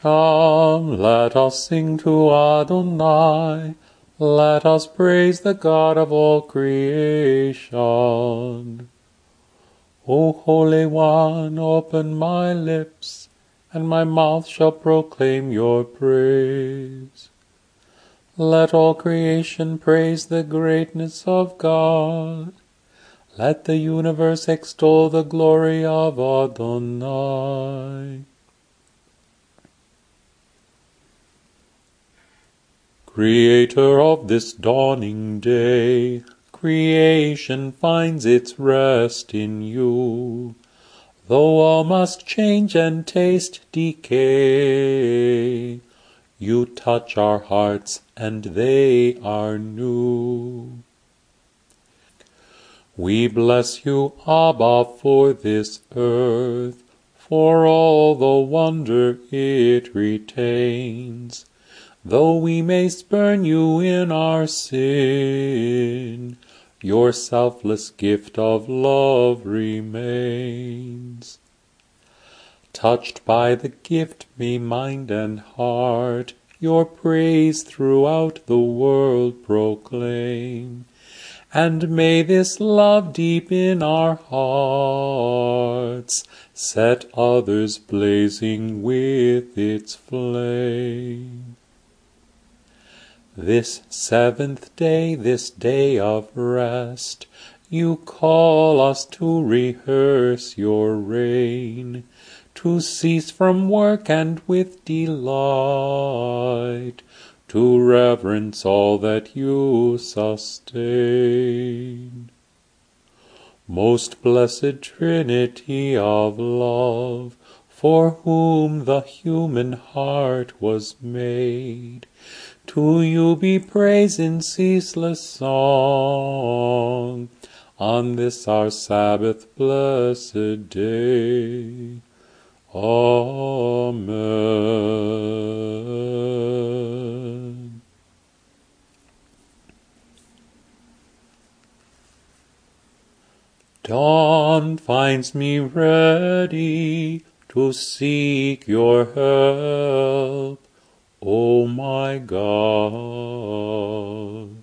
Come, let us sing to Adonai. Let us praise the God of all creation. O Holy One, open my lips, and my mouth shall proclaim your praise. Let all creation praise the greatness of God. Let the universe extol the glory of Adonai. Creator of this dawning day, creation finds its rest in you. Though all must change and taste decay, you touch our hearts and they are new. We bless you, Abba, for this earth, for all the wonder it retains. Though we may spurn you in our sin, your selfless gift of love remains. Touched by the gift, may mind and heart your praise throughout the world proclaim. And may this love deep in our hearts set others blazing with its flame. This seventh day, this day of rest, you call us to rehearse your reign, to cease from work and with delight, to reverence all that you sustain. Most blessed Trinity of love, for whom the human heart was made, to you be praise in ceaseless song, on this our Sabbath blessed day. Amen. Dawn finds me ready to seek your help, O my God.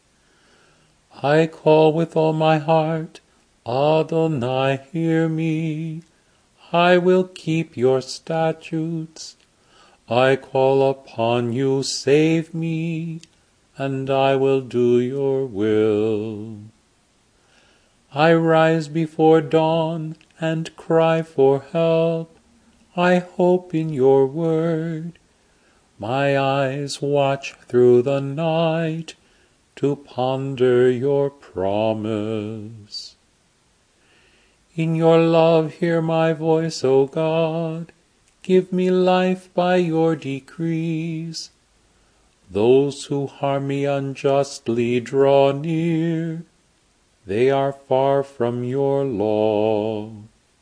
I call with all my heart, Adonai, hear me. I will keep your statutes. I call upon you, save me, and I will do your will. I rise before dawn and cry for help. I hope in your word. My eyes watch through the night to ponder your promise. In your love hear my voice, O God. Give me life by your decrees. Those who harm me unjustly draw near. They are far from your law.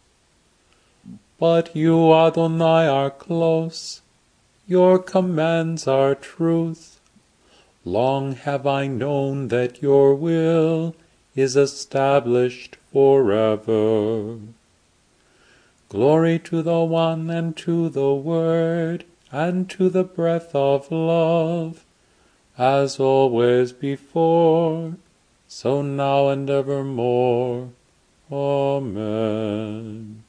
But you, Adonai, are close. Your commands are truth. Long have I known that your will is established forever. Glory to the One, and to the Word, and to the breath of love, as always before, so now and evermore. Amen.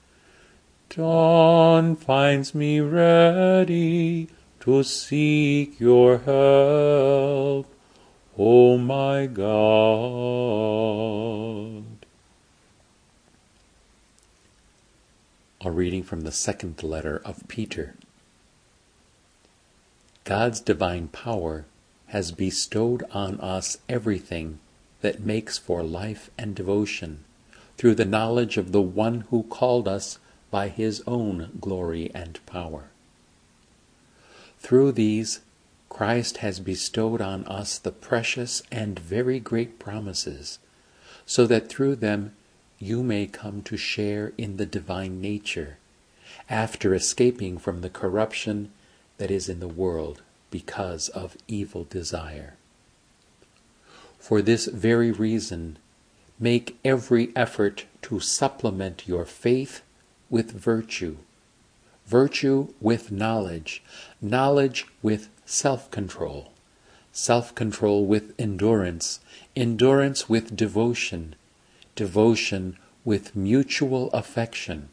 Dawn finds me ready to seek your help, O my God. A reading from the second letter of Peter. God's divine power has bestowed on us everything that makes for life and devotion, through the knowledge of the one who called us by his own glory and power. Through these, Christ has bestowed on us the precious and very great promises, so that through them you may come to share in the divine nature, after escaping from the corruption that is in the world because of evil desire. For this very reason, make every effort to supplement your faith with virtue, virtue with knowledge, knowledge with self-control, self-control with endurance, endurance with devotion, devotion with mutual affection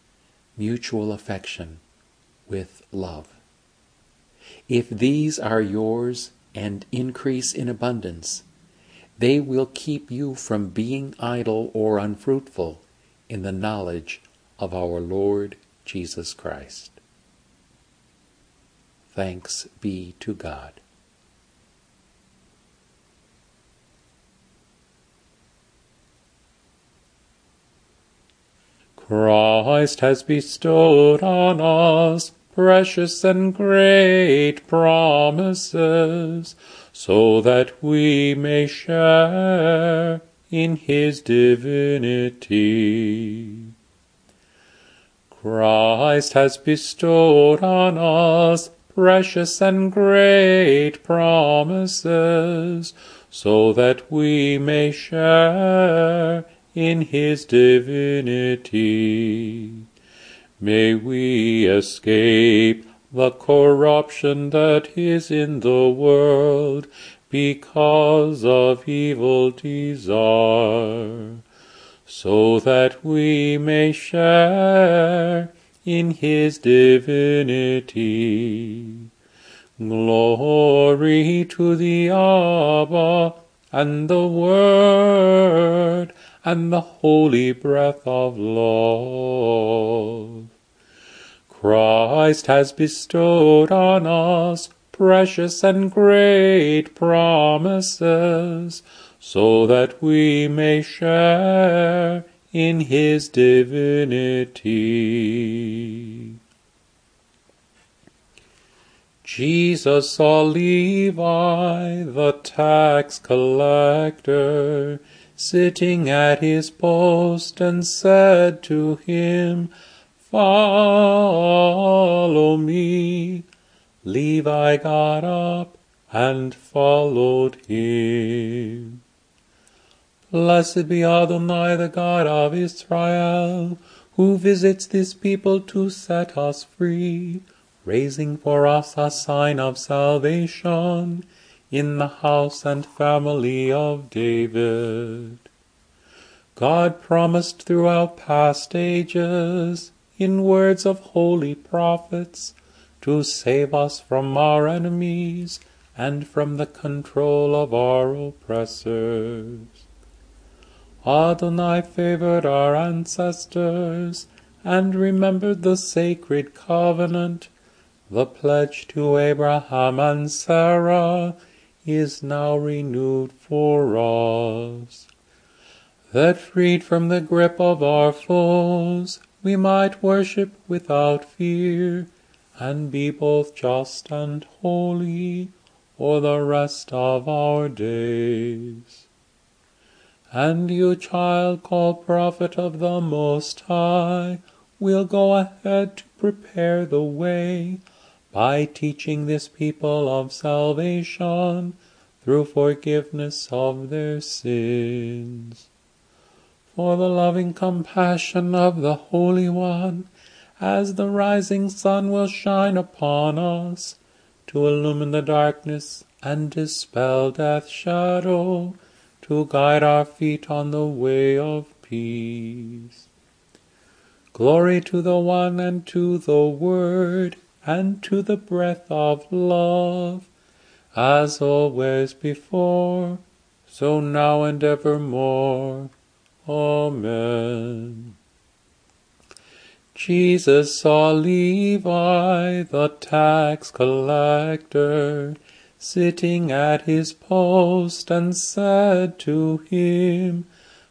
with love. If these are yours and increase in abundance, they will keep you from being idle or unfruitful in the knowledge of our Lord Jesus Christ. Thanks be to God. Christ has bestowed on us precious and great promises, so that we may share in his divinity. Christ has bestowed on us precious and great promises, so that we may share in his divinity. May we escape the corruption that is in the world because of evil desire, so that we may share in his divinity. Glory to the Abba, and the Word, and the holy breath of love. Christ has bestowed on us precious and great promises, so that we may share in his divinity. Jesus saw Levi, the tax collector, sitting at his post, and said to him, "Follow me." Levi got up and followed him. Blessed be Adonai, the God of Israel, who visits this people to set us free, raising for us a sign of salvation in the house and family of David. God promised throughout past ages, in words of holy prophets, to save us from our enemies and from the control of our oppressors. Adonai favored our ancestors and remembered the sacred covenant. The pledge to Abraham and Sarah is now renewed for us, that freed from the grip of our foes, we might worship without fear, and be both just and holy for the rest of our days. And you, child, called prophet of the Most High, will go ahead to prepare the way, by teaching this people of salvation through forgiveness of their sins. For the loving compassion of the Holy One, as the rising sun will shine upon us, to illumine the darkness and dispel death's shadow, to guide our feet on the way of peace. Glory to the One, and to the Word, and to the breath of love, as always before, so now and evermore. Amen. Jesus saw Levi, the tax collector, sitting at his post, and said to him,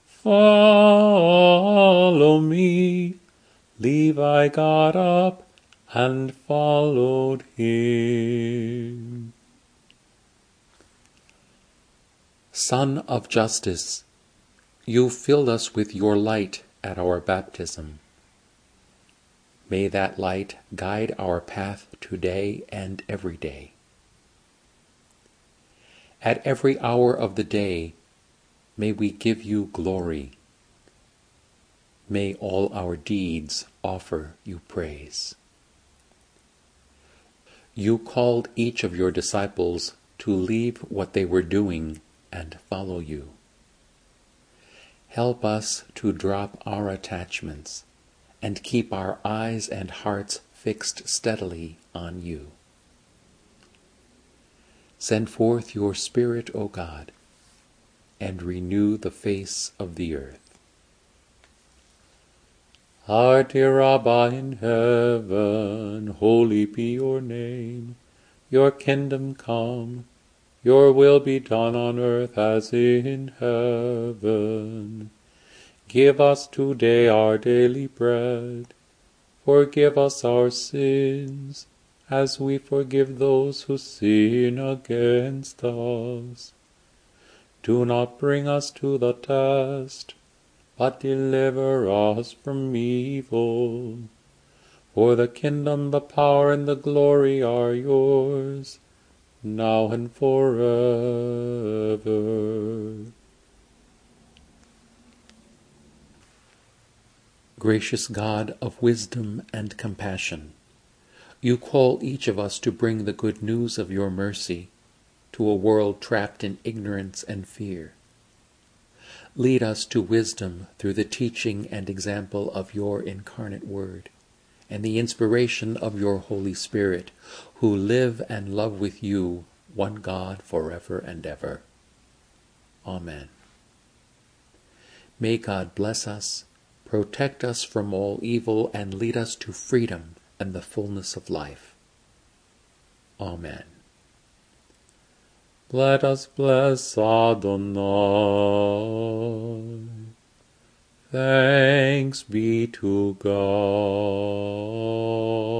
"Follow me." Levi got up and followed him. Son of Justice, you filled us with your light at our baptism. May that light guide our path today and every day. At every hour of the day, may we give you glory. May all our deeds offer you praise. You called each of your disciples to leave what they were doing and follow you. Help us to drop our attachments and keep our eyes and hearts fixed steadily on you. Send forth your Spirit, O God, and renew the face of the earth. Our dear Abba in heaven, holy be your name. Your kingdom come, your will be done on earth as in heaven. Give us today our daily bread. Forgive us our sins, as we forgive those who sin against us. Do not bring us to the test, but deliver us from evil. For the kingdom, the power, and the glory are yours, now and forever. Gracious God of wisdom and compassion, you call each of us to bring the good news of your mercy to a world trapped in ignorance and fear. Lead us to wisdom through the teaching and example of your incarnate Word, and the inspiration of your Holy Spirit, who live and love with you, one God, forever and ever. Amen. May God bless us, protect us from all evil, and lead us to freedom and the fullness of life. Amen. Let us bless Adonai. Thanks be to God.